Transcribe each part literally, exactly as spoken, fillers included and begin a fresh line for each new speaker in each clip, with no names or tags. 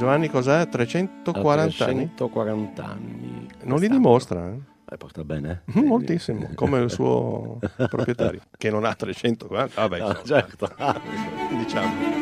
Giovanni cos'è? trecentoquaranta anni?
trecentoquaranta anni.
Non li dimostra, eh?
Eh, porta bene?
Mm, moltissimo, come il suo proprietario, che non ha trecentoquaranta. Vabbè,
No,
insomma,
certo.
diciamo.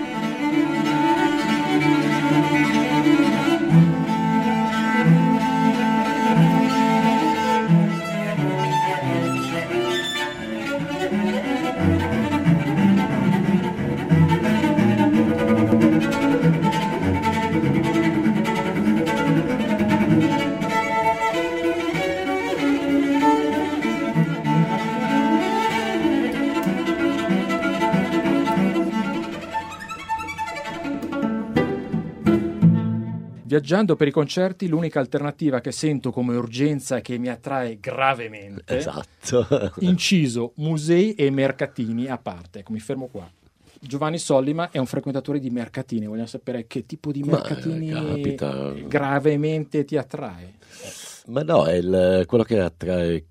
Viaggiando per i concerti, l'unica alternativa che sento come urgenza e che mi attrae gravemente,
Esatto.
inciso musei e mercatini a parte. Ecco, mi fermo qua. Giovanni Sollima è un frequentatore di mercatini. Vogliamo sapere che tipo di mercatini
Ma, capita.
gravemente ti attrae.
Ma no, è il, quello che attrae,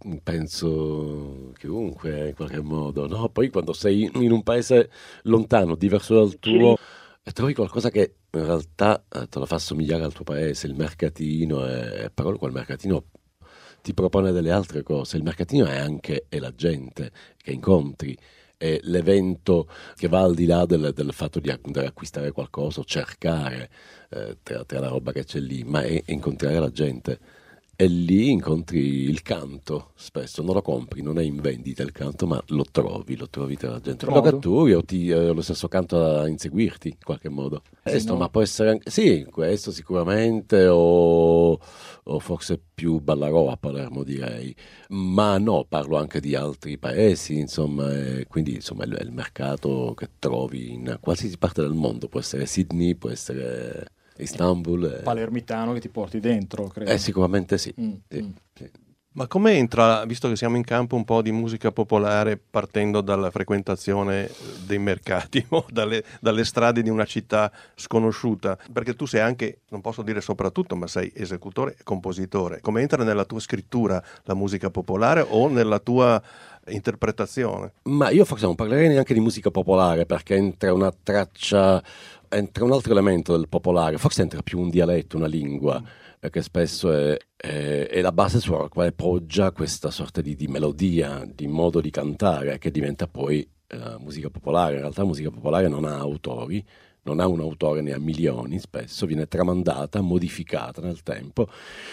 penso, chiunque in qualche modo, no? Poi quando sei in un paese lontano, diverso dal tuo, e trovi qualcosa che in realtà te lo fa somigliare al tuo paese, il mercatino, e però quel mercatino ti propone delle altre cose. Il mercatino è anche è la gente che incontri, è l'evento che va al di là del, del fatto di andare a acquistare qualcosa o cercare eh, tra, tra la roba che c'è lì, ma è incontrare la gente. E lì incontri il canto, spesso non lo compri, non è in vendita il canto, ma lo trovi, lo trovi tra la gente, lo catturi o ti, eh, lo stesso canto a inseguirti in qualche modo. Questo, no? Ma può essere anche, sì, questo sicuramente, o, o forse più Ballarò a Palermo direi, ma no, parlo anche di altri paesi, insomma, e quindi insomma è il mercato che trovi in qualsiasi parte del mondo, può essere Sydney, può essere Istanbul,
palermitano che ti porti dentro, credo.
Eh, sicuramente sì.
Mm,
sì,
mm.
sì.
Ma come entra, visto che siamo in campo, un po' di musica popolare partendo dalla frequentazione dei mercati o dalle, dalle strade di una città sconosciuta? Perché tu sei anche, non posso dire soprattutto, ma sei esecutore e compositore. Come entra nella tua scrittura la musica popolare o nella tua interpretazione?
Ma io forse non parlerei neanche di musica popolare, perché entra una traccia, entra un altro elemento del popolare, forse entra più un dialetto, una lingua, mm. che spesso è, è, è la base sulla quale poggia questa sorta di, di melodia, di modo di cantare, che diventa poi eh, musica popolare. In realtà la musica popolare non ha autori, non ha un autore, ne ha milioni, spesso viene tramandata, modificata nel tempo,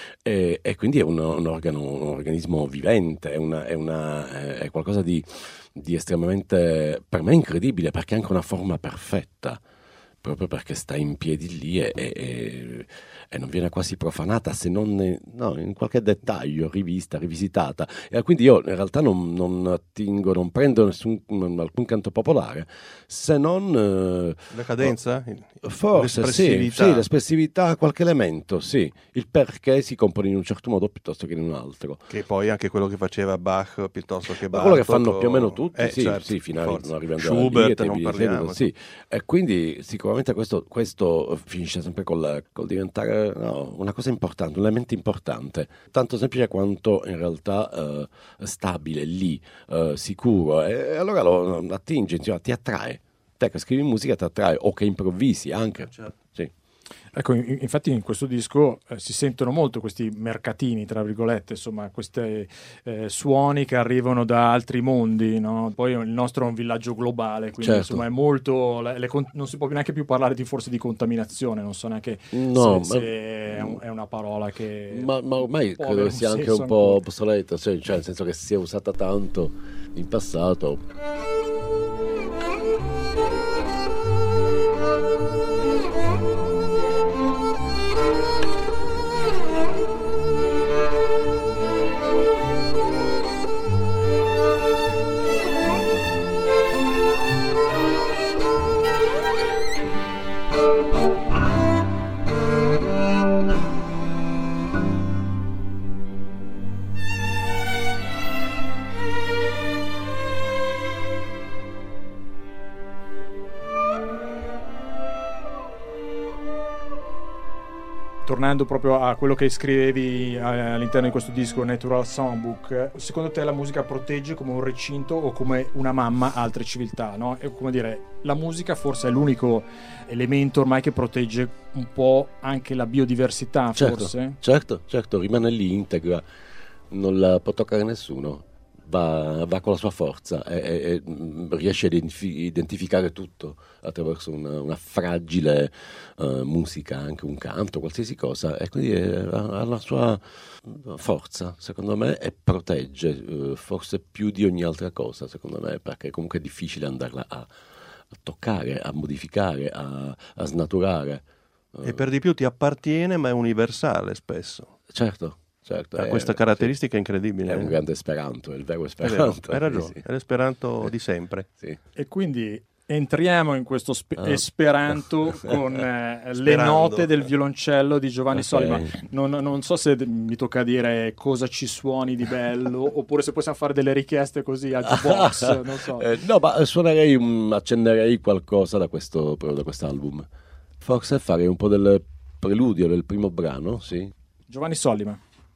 e, e quindi è un, un, organo, un organismo vivente, è, una, è, una, è qualcosa di, di estremamente, per me, incredibile, perché è anche una forma perfetta, proprio perché sta in piedi lì e, e, e non viene quasi profanata, se non ne, no, in qualche dettaglio rivista, rivisitata. E quindi io in realtà non, non attingo, non prendo nessun, alcun canto popolare, se non eh,
la cadenza,
forse
l'espressività.
Sì, sì, l'espressività, qualche elemento, sì, il perché si compone in un certo modo piuttosto che in un altro,
che poi anche quello che faceva Bach piuttosto che Bach,
quello che fanno più o meno tutti,
eh,
sì,
certo,
sì, fino a arrivando
Schubert,
alla
non parliamo,
sì. E quindi sicuramente questo, questo finisce sempre col, col diventare no, una cosa importante, un elemento importante, tanto semplice quanto in realtà eh, stabile, lì, eh, sicuro, e allora lo attinge, insomma, ti attrae. Te che scrivi musica ti attrae, o che improvvisi anche, certo. Sì.
Ecco, infatti in questo disco eh, si sentono molto questi mercatini, tra virgolette, insomma, questi eh, suoni che arrivano da altri mondi, no? Poi il nostro è un villaggio globale, quindi
certo.
insomma è molto, le, le, non si può neanche più parlare di forse di contaminazione, non so neanche
no,
se,
ma,
se è, un, è una parola che...
Ma, ma ormai credo sia anche un po' ancora obsoleta, cioè, cioè nel senso che si è usata tanto in passato.
tornando proprio a quello che scrivevi all'interno di questo disco Natural Songbook, secondo te la musica protegge come un recinto o come una mamma altre civiltà, no? È come dire, la musica forse è l'unico elemento ormai che protegge un po' anche la biodiversità,
certo,
forse?
Certo, certo, rimane lì integra, non la può toccare nessuno. Va, va con la sua forza e, e, e riesce a identifi- identificare tutto attraverso una, una fragile uh, musica, anche un canto, qualsiasi cosa, e quindi è, ha la sua forza, secondo me, e protegge uh, forse più di ogni altra cosa, secondo me, perché comunque è difficile andarla a, a toccare, a modificare, a, a snaturare. Uh,
e per di più ti appartiene, ma è universale spesso.
Certo. Certo,
ha
è,
questa caratteristica
sì,
incredibile.
È un grande esperanto, è il vero esperanto.
Hai ragione,
sì, sì.
È l'esperanto di sempre.
Sì.
E quindi entriamo in questo spe-
ah.
esperanto con eh, le note del violoncello di Giovanni okay. Sollima. Non, non so se mi tocca dire cosa ci suoni di bello, oppure se possiamo fare delle richieste così al jukebox, non so.
Eh, no, ma suonerei, um, accenderei qualcosa da questo da quest'album. Forse fare un po' del preludio del primo brano, sì.
Giovanni Sollima.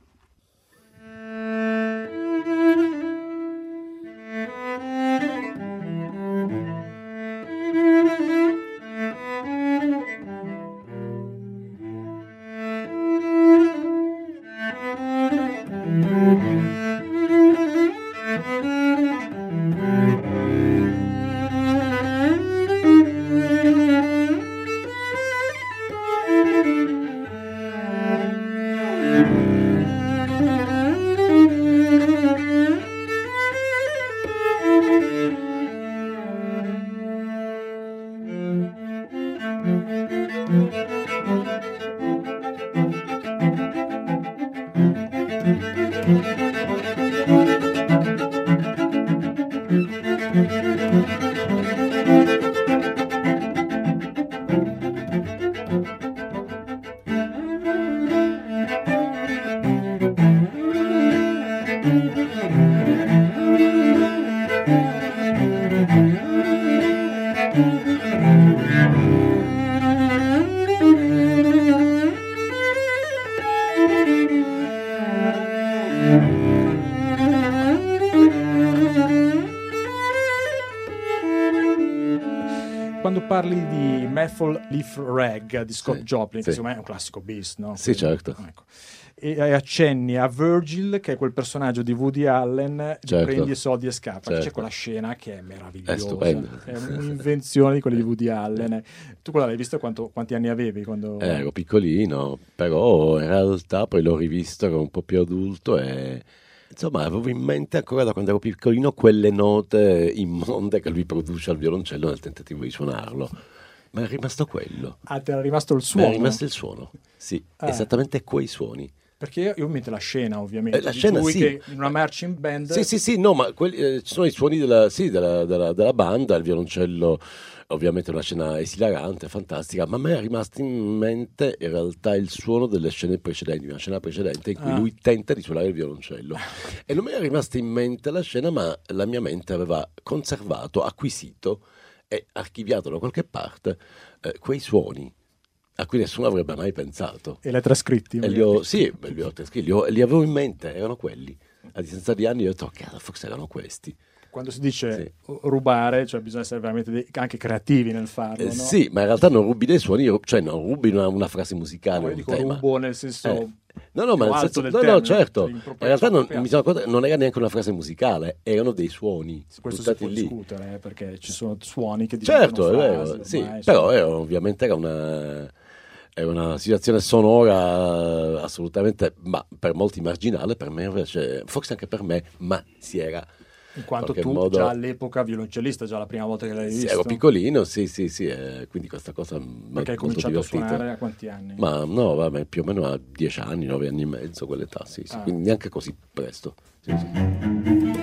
Quando parli di Maple Leaf Rag di Scott
sì,
Joplin,
sì.
che secondo me è un classico bis, no?
Sì,
Quindi,
certo.
Ecco. E accenni a Virgil, che è quel personaggio di Woody Allen,
certo.
prendi i soldi e scappa.
Certo.
C'è quella scena che è meravigliosa,
è stupenda.
È un'invenzione di quelli di Woody Allen. Tu quella l'hai vista quanto, quanti anni avevi? Quando...
Eh, ero piccolino, però in realtà poi l'ho rivisto, ero un po' più adulto e insomma avevo in mente ancora da quando ero piccolino quelle note immonde che lui produce al violoncello nel tentativo di suonarlo. Ma è rimasto quello.
Ah, ti era rimasto il suono?
Ma è rimasto il suono, sì, ah. esattamente quei suoni.
Perché io, io metto la scena, ovviamente.
Eh, la scena,
lui
sì.
Che in una marching band...
Sì, sì, sì, no, ma quelli, eh, ci sono i suoni della, sì, della, della, della banda, il violoncello, ovviamente è una scena esilarante, fantastica, ma a me è rimasto in mente in realtà il suono delle scene precedenti, una scena precedente in cui ah. lui tenta di suonare il violoncello. E non mi è rimasta in mente la scena, ma la mia mente aveva conservato, acquisito e archiviato da qualche parte eh, quei suoni a cui nessuno avrebbe mai pensato.
E li hai trascritti?
E li ho, sì, li ho trascritti, li, ho, li avevo in mente, erano quelli. A distanza di anni io ho detto, ok, forse erano questi.
Quando si dice
sì.
rubare, cioè bisogna essere veramente dei, anche creativi nel farlo,
eh,
no?
Sì, ma in realtà non rubi dei suoni, cioè non rubi una, una frase musicale,
no,
un
io dico
tema.
rubo nel senso...
Eh. No, no, ma nel senso, no,
termine,
no, certo.
Cioè
in, in realtà non, mi sono accorto, non era neanche una frase musicale, erano dei suoni.
Questo si può
lì.
discutere, eh, perché ci sono suoni che diventano
certo,
frasi,
è vero,
ormai,
sì,
insomma.
però era, ovviamente era una, era una situazione sonora assolutamente, ma per molti marginale, per me invece, forse anche per me, ma si era...
In quanto tu
modo...
già all'epoca violoncellista, già la prima volta che l'hai
sì,
visto?
Ero piccolino, sì, sì, sì, eh, quindi questa cosa mi
Perché hai cominciato
divertita.
a suonare a quanti anni?
Ma no, vabbè, più o meno a dieci anni, nove anni e mezzo, quell'età, sì, sì,
ah.
quindi neanche così presto. Sì, sì.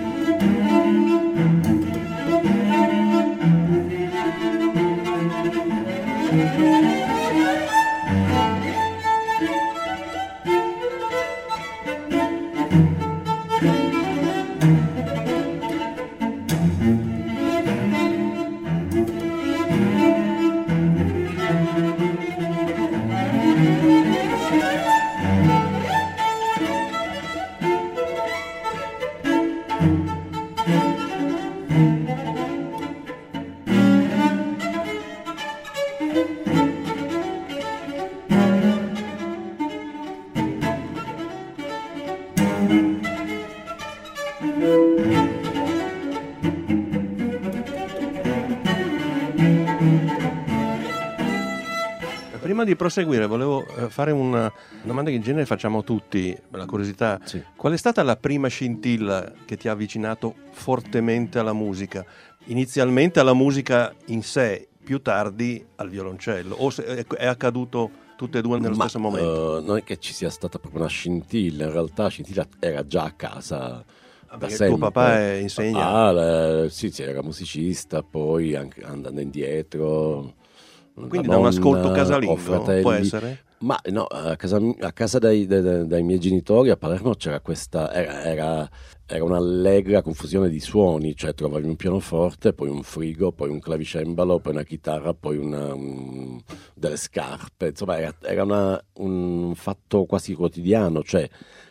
Prima di proseguire volevo fare una domanda che in genere facciamo tutti, per la curiosità.
Sì.
Qual è stata la prima scintilla che ti ha avvicinato fortemente alla musica? Inizialmente alla musica in sé, più tardi al violoncello, o se è accaduto tutte e due nello
Ma,
stesso momento?
Uh, non è che ci sia stata proprio una scintilla, in realtà la scintilla era già a casa.
Ah,
Da
perché
sempre.
tuo papà è, insegna?
Ah, le, sì, sì, era musicista, poi anche andando indietro.
Quindi da un ascolto casalingo,
fratelli.
può essere?
Ma no, a casa, a casa dai, dai, dai miei genitori a Palermo c'era questa, era, era, era un'allegra confusione di suoni, cioè trovavi un pianoforte, poi un frigo, poi un clavicembalo, poi una chitarra, poi una, un, delle scarpe, insomma era, era una, un fatto quasi quotidiano, cioè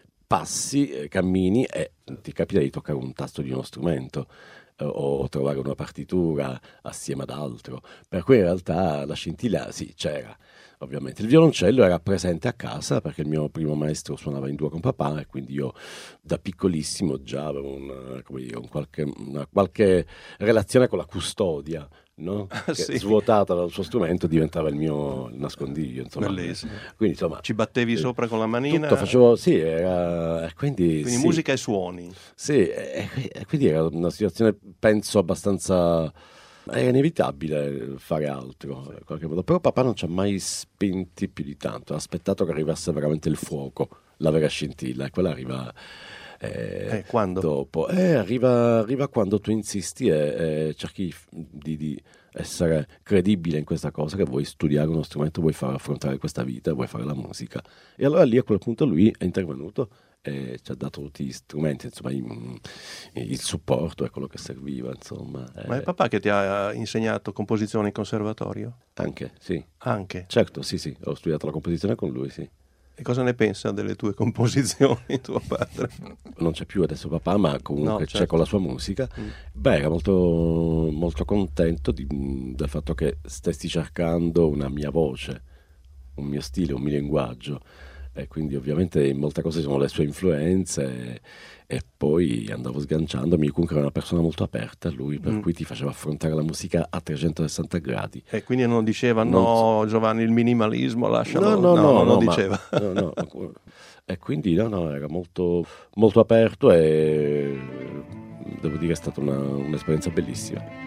passi, cammini e ti capita di toccare un tasto di uno strumento o trovare una partitura assieme ad altro, per cui in realtà la scintilla sì c'era. Ovviamente il violoncello era presente a casa perché il mio primo maestro suonava in duo con papà e quindi io da piccolissimo già avevo una, come dire, un qualche, una qualche relazione con la custodia, no? Che
Sì.
Svuotata dal suo strumento diventava il mio nascondiglio, insomma.
Bellissimo.
Quindi insomma
Ci battevi
eh,
sopra con la manina?
tutto facevo, sì, era, e quindi,
Quindi
sì.
musica e suoni.
Sì, e, e quindi era una situazione, penso, abbastanza... Era inevitabile fare altro, in qualche modo. Però papà non ci ha mai spinti più di tanto, ha aspettato che arrivasse veramente il fuoco, la vera scintilla, e quella arriva eh,
Eh, quando?
dopo. Eh, arriva, arriva quando tu insisti e, e cerchi di, di essere credibile in questa cosa, che vuoi studiare uno strumento, vuoi far affrontare questa vita, vuoi fare la musica. E allora lì a quel punto lui è intervenuto e ci ha dato tutti gli strumenti, insomma, il, il supporto è quello che serviva, insomma.
Ma è
eh,
papà che ti ha insegnato composizione in conservatorio?
Anche, sì.
Anche.
Certo, sì, sì, ho studiato la composizione con lui, sì.
E cosa ne pensa delle tue composizioni, tuo padre?
Non c'è più adesso papà, ma comunque
No,
c'è
certo.
con la sua musica.
Mm.
Beh, era molto, molto contento di- del fatto che stessi cercando una mia voce, un mio stile, un mio linguaggio. E quindi ovviamente in molte cose sono le sue influenze e, e poi andavo sganciandomi. Comunque era una persona molto aperta lui, per
Mm.
cui ti faceva affrontare la musica a trecentosessanta gradi.
E quindi non diceva
Non
no, Giovanni, il minimalismo, lascialo.
No, no, no,
non lo
no, ma-
diceva.
no, no. E quindi no, no, era molto, molto aperto e devo dire è stata una- un'esperienza bellissima.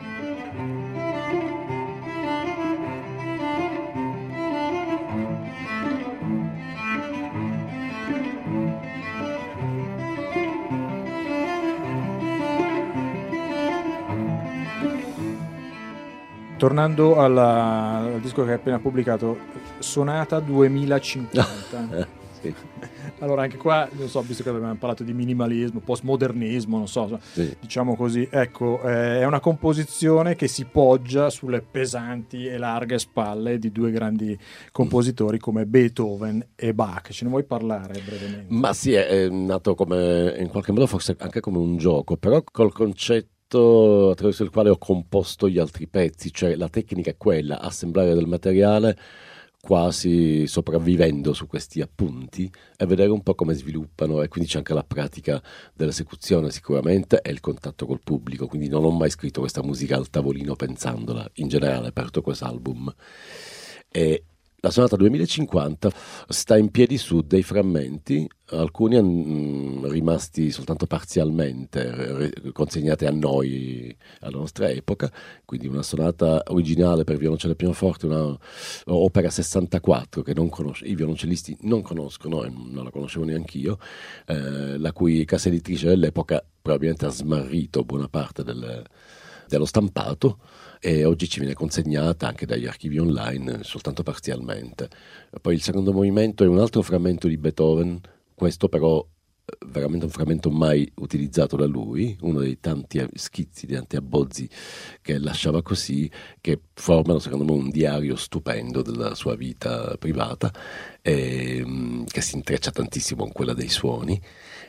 Tornando alla- al disco che hai appena pubblicato, Sonata duemilacinquanta.
Eh, sì,
Allora anche qua, non so, visto che abbiamo parlato di minimalismo, postmodernismo, non so,
sì.
diciamo così, ecco, eh, è una composizione che si poggia sulle pesanti e larghe spalle di due grandi compositori come Beethoven e Bach. Ce ne vuoi parlare brevemente?
Ma sì, è, è nato come, in qualche modo forse anche come un gioco, però col concetto attraverso il quale ho composto gli altri pezzi, cioè la tecnica è quella, assemblare del materiale quasi sopravvivendo su questi appunti e vedere un po' come sviluppano, e quindi c'è anche la pratica dell'esecuzione sicuramente e il contatto col pubblico, quindi non ho mai scritto questa musica al tavolino pensandola, in generale per questo album. E la Sonata duemilacinquanta sta in piedi su dei frammenti, alcuni mh, rimasti soltanto parzialmente re- consegnati a noi, alla nostra epoca, quindi una sonata originale per violoncello e pianoforte, una opera sessantaquattro che non conosce, i violoncellisti non conoscono e non la conoscevo neanche io, eh, la cui casa editrice dell'epoca probabilmente ha smarrito buona parte del, dello stampato, e oggi ci viene consegnata anche dagli archivi online soltanto parzialmente. Poi il secondo movimento è un altro frammento di Beethoven, questo però veramente un frammento mai utilizzato da lui, uno dei tanti schizzi, dei tanti abbozzi che lasciava così, che formano secondo me un diario stupendo della sua vita privata, e, che si intreccia tantissimo con quella dei suoni.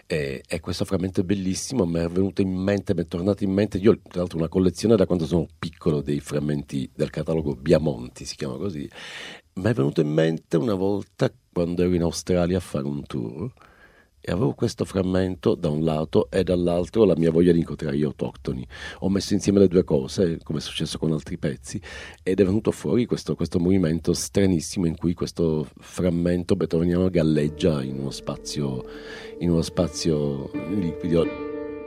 E, e questo frammento è bellissimo, mi è venuto in mente, mi è tornato in mente, io tra l'altro ho una collezione da quando sono piccolo dei frammenti del catalogo Biamonti, si chiama così. Mi è venuto in mente una volta quando ero in Australia a fare un tour e avevo questo frammento da un lato e dall'altro la mia voglia di incontrare gli autoctoni. Ho messo insieme le due cose, come è successo con altri pezzi, ed è venuto fuori questo, questo movimento stranissimo in cui questo frammento beethoveniano galleggia in uno spazio, in uno spazio liquido.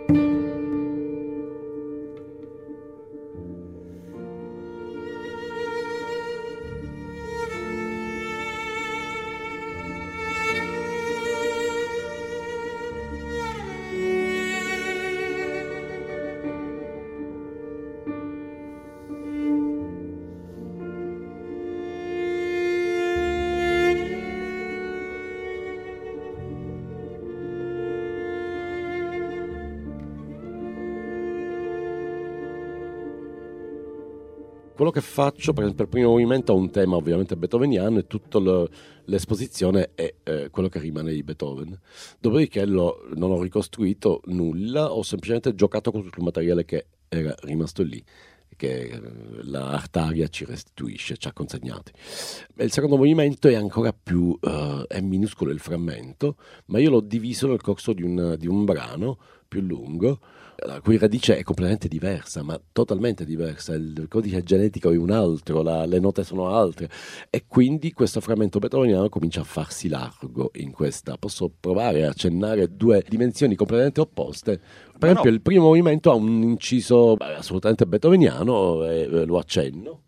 Quello che faccio, per esempio, il primo movimento ha un tema ovviamente beethoveniano e tutta l'esposizione è eh, quello che rimane di Beethoven. Dopodiché lo, non ho ricostruito nulla, ho semplicemente giocato con tutto il materiale che era rimasto lì, che la Artaria ci restituisce, ci ha consegnati. E il secondo movimento è ancora più, uh, è minuscolo il frammento, ma io l'ho diviso nel corso di un, di un brano più lungo, la cui radice è completamente diversa, ma totalmente diversa. Il codice genetico è un altro, la, le note sono altre, e quindi questo frammento beethoveniano comincia a farsi largo in questa. Posso provare a accennare due dimensioni completamente opposte. Per
ma
esempio,
no.
Il primo movimento ha un inciso beh, assolutamente beethoveniano, e eh, lo accenno.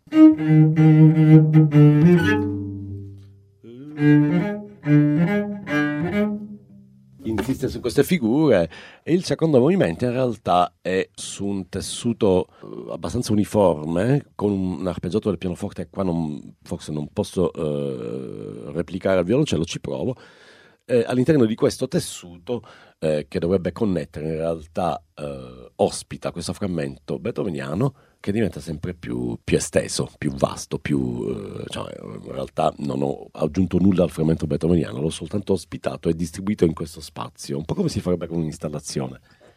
Insiste su queste figure, e il secondo movimento in realtà è su un tessuto eh, abbastanza uniforme, con un arpeggiato del pianoforte. Qua non, forse non posso eh, replicare al violoncello, ci provo. Eh, all'interno di questo tessuto eh, che dovrebbe connettere, in realtà eh, ospita questo frammento beethoveniano che diventa sempre più, più esteso, più vasto, più eh, cioè, in realtà non ho aggiunto nulla al frammento beethoveniano, l'ho soltanto ospitato e distribuito in questo spazio, un po' come si farebbe con un'installazione.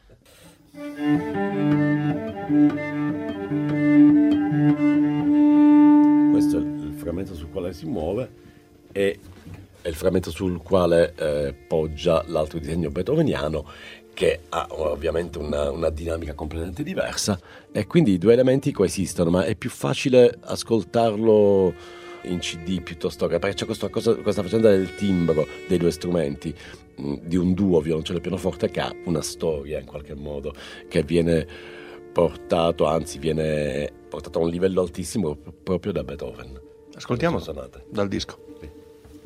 Questo è il frammento sul quale si muove e è il frammento sul quale eh, poggia l'altro disegno beethoveniano, che ha ovviamente una, una dinamica completamente diversa, e quindi i due elementi coesistono, ma è più facile ascoltarlo in C D piuttosto che, perché c'è questa, cosa, questa faccenda del timbro dei due strumenti, mh, di un duo violoncello e pianoforte che ha una storia in qualche modo, che viene portato, anzi viene portato a un livello altissimo proprio da Beethoven.
Ascoltiamo dal disco.
Sì.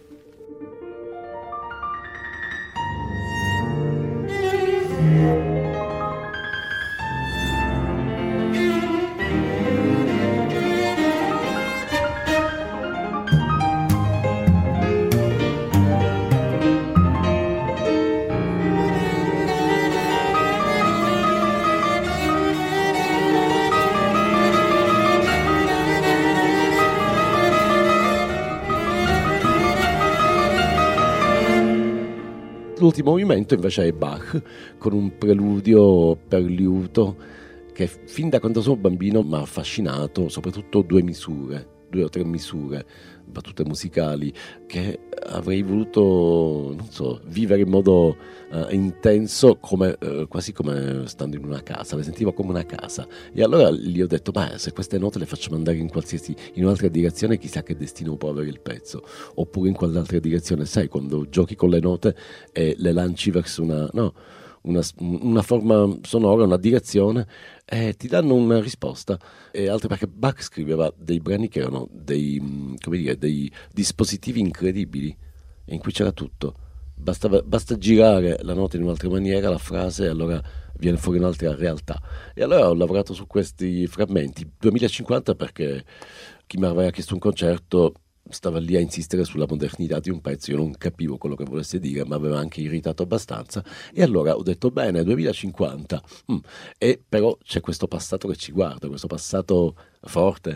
L'ultimo movimento invece è Bach, con un preludio per liuto che fin da quando sono bambino mi ha affascinato, soprattutto due misure, due o tre misure, battute musicali, che avrei voluto, non so, vivere in modo uh, intenso, come, uh, quasi come stando in una casa, le sentivo come una casa. E allora gli ho detto, ma se queste note le facciamo andare in qualsiasi, in un'altra direzione, chissà che destino può avere il pezzo, oppure in quell'altra direzione, sai, quando giochi con le note e le lanci verso una, no, una, una forma sonora, una direzione, e ti danno una risposta. E altro perché Bach scriveva dei brani che erano dei, come dire, dei dispositivi incredibili, in cui c'era tutto. Bastava, basta girare la nota in un'altra maniera, la frase, e allora viene fuori un'altra realtà. E allora ho lavorato su questi frammenti. duemilacinquanta, perché chi mi aveva chiesto un concerto stava lì a insistere sulla modernità di un pezzo, io non capivo quello che volesse dire, ma aveva anche irritato abbastanza, e allora ho detto bene, duemilacinquanta, mm. E però c'è questo passato che ci guarda, questo passato forte,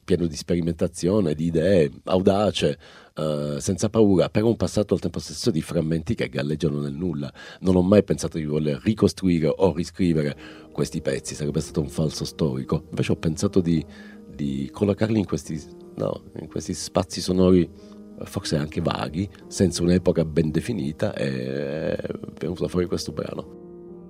pieno di sperimentazione, di idee, audace, uh, senza paura, però un passato al tempo stesso di frammenti che galleggiano nel nulla. Non ho mai pensato di voler ricostruire o riscrivere questi pezzi, sarebbe stato un falso storico. Invece ho pensato di, di collocarli in questi, no, in questi spazi sonori, forse anche vaghi, senza un'epoca ben definita, e è venuto fuori questo brano.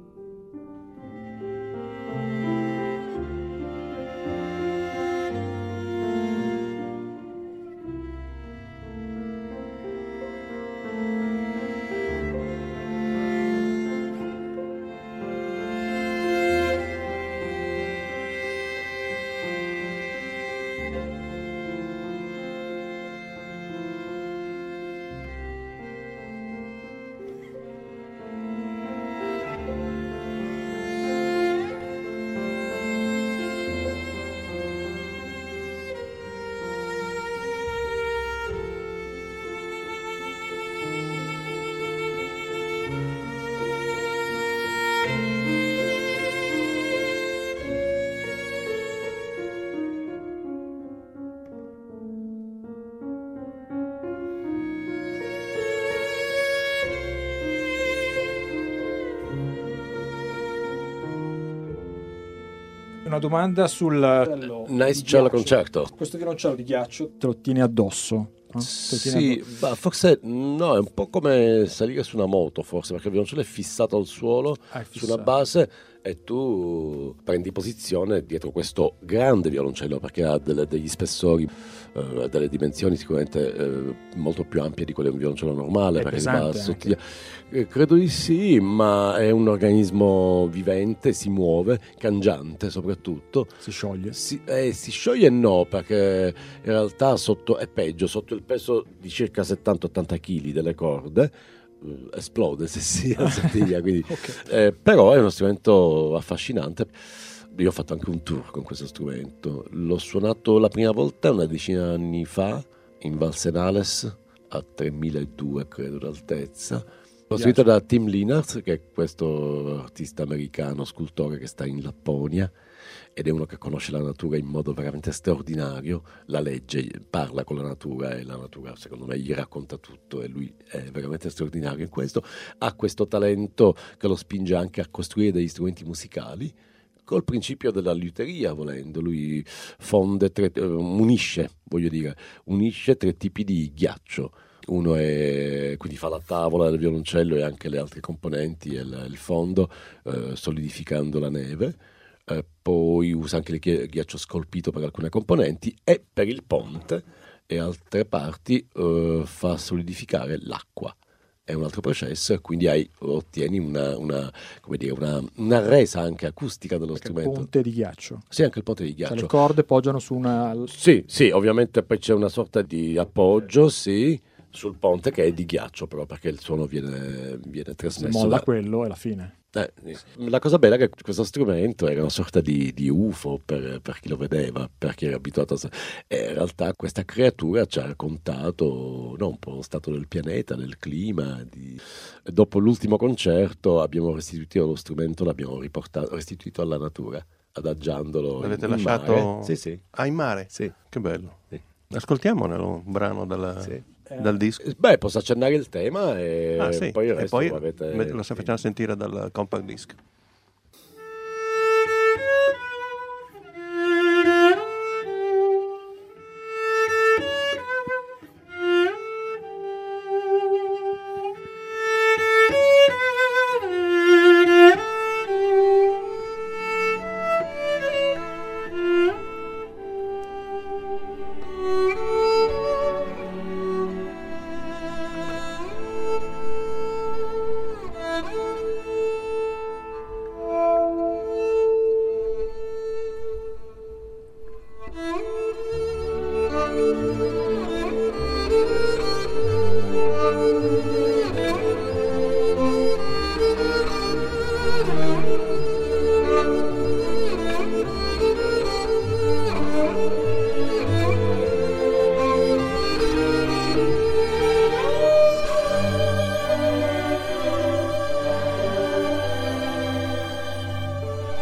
Una domanda sul
Nice Cello Concerto.
Questo violoncello di ghiaccio te lo tieni addosso? No?
Sì, ma forse no, è un po' come salire su una moto, forse, perché il violoncello è fissato al suolo,
Ah, è
su una
fissato.
base, e tu prendi posizione dietro questo grande violoncello, perché ha delle- degli spessori, eh, delle dimensioni sicuramente eh, molto più ampie di quelle di un violoncello normale,
È
perché il
pesante
basso
anche.
ti- eh, credo di sì, ma è un organismo vivente, si muove, cangiante soprattutto.
Si scioglie.
Si, eh, si scioglie no, perché in realtà sotto è peggio, sotto il peso di circa settanta ottanta kg delle corde eh, esplode se si assottiglia, quindi
Ok.
eh, però è uno strumento affascinante. Io ho fatto anche un tour con questo strumento, l'ho suonato la prima volta una decina di anni fa in Val Senales a tremiladuecento credo d'altezza, costruito da Tim Lennart, che è questo artista americano, scultore che sta in Lapponia, ed è uno che conosce la natura in modo veramente straordinario, la legge, parla con la natura e la natura secondo me gli racconta tutto, e lui è veramente straordinario in questo. Ha questo talento che lo spinge anche a costruire degli strumenti musicali col principio della liuteria, volendo. Lui fonde tre, eh, unisce, voglio dire, unisce tre tipi di ghiaccio. Uno è, quindi fa la tavola del violoncello e anche le altre componenti e il, il fondo, eh, solidificando la neve. Eh, poi usa anche il ghi- ghiaccio scolpito per alcune componenti, e per il ponte e altre parti eh, fa solidificare l'acqua. È un altro processo, e quindi hai, ottieni una, una, come dire, una, una resa anche acustica dello
Perché il
strumento.
ponte di ghiaccio.
Sì, anche il ponte di
Cioè,
ghiaccio.
le corde poggiano su una...
Sì, sì, ovviamente poi c'è una sorta di appoggio, sì, sul ponte, che è di ghiaccio, però, perché il suono viene, viene
Se
trasmesso
molla
da-
quello è la fine.
Eh, la cosa bella è che questo strumento era una sorta di, di U F O per, per chi lo vedeva, per chi era abituato a... E in realtà questa creatura ci ha raccontato, no, un po' lo stato del pianeta, del clima. Di... Dopo l'ultimo concerto abbiamo restituito lo strumento, l'abbiamo riportato, restituito alla natura, adagiandolo
L'avete
in
lasciato
mare. Sì, sì.
Ah, in mare?
Sì.
Che bello.
Sì.
Ascoltiamolo, un brano dalla-
Sì.
dal disco.
Beh, posso accennare il tema e
Ah, sì.
poi il
E
resto
poi
lo avete...
me- lo facciamo sentire dal compact disc.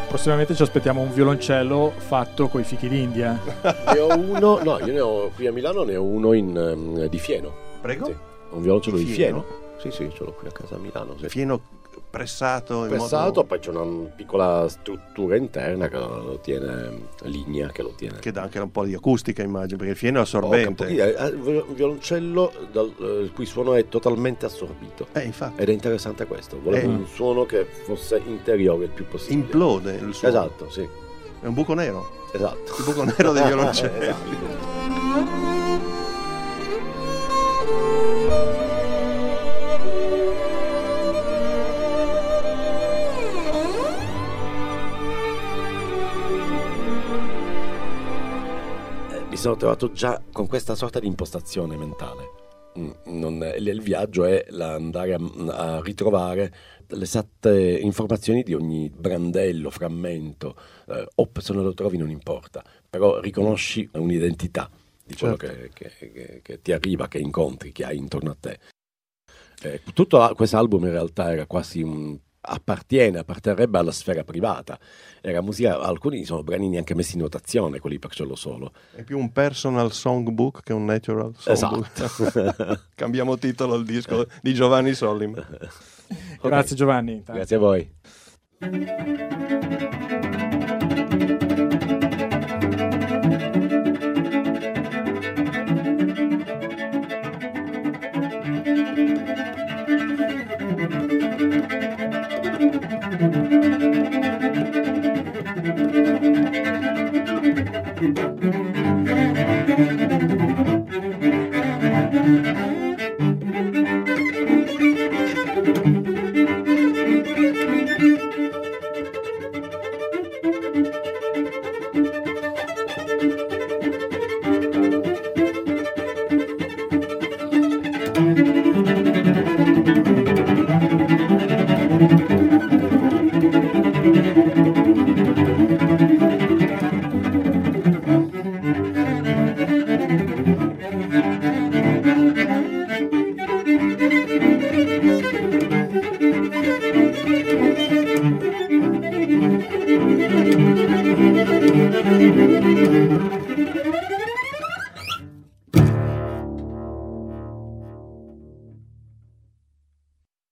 Prossimamente ci aspettiamo un violoncello fatto coi fichi d'India.
Ne ho uno, no, io ne ho qui a Milano, ne ho uno in, um, di fieno.
Prego?
Sì, un violoncello
Di
di
fieno?
fieno. Sì, sì, ce l'ho qui a casa a Milano. Sì.
Fieno pressato in
Pressato,
modo
poi c'è una piccola struttura interna che lo tiene, linea che lo tiene.
che dà anche un po' di acustica, immagino, perché il fieno è
Oh,
assorbente.
capo- eh, un violoncello dal, eh, il cui suono è totalmente assorbito.
Eh, infatti,
Ed è interessante questo. Volevo
Eh.
un suono che fosse interiore il più possibile.
implode il suono.
Esatto, sì.
È un buco nero.
Esatto.
Il buco nero dei violoncelli.
Esatto. Mi sono trovato già con questa sorta di impostazione mentale. Mm, non- il, il viaggio è la- andare a, a ritrovare le esatte informazioni di ogni brandello, frammento, eh, o se non lo trovi non importa, però riconosci un'identità di quello
Certo.
che, che- che- che ti arriva, che incontri, che hai intorno a te. Eh, tutto la- questo album in realtà era quasi un appartiene, apparterrebbe alla sfera privata. Era musica, alcuni sono brani neanche messi in notazione, quelli per cello solo.
È più un personal songbook che un natural songbook.
Esatto.
Cambiamo titolo al disco di Giovanni Sollim.
Grazie Giovanni. intanto.
Grazie a voi.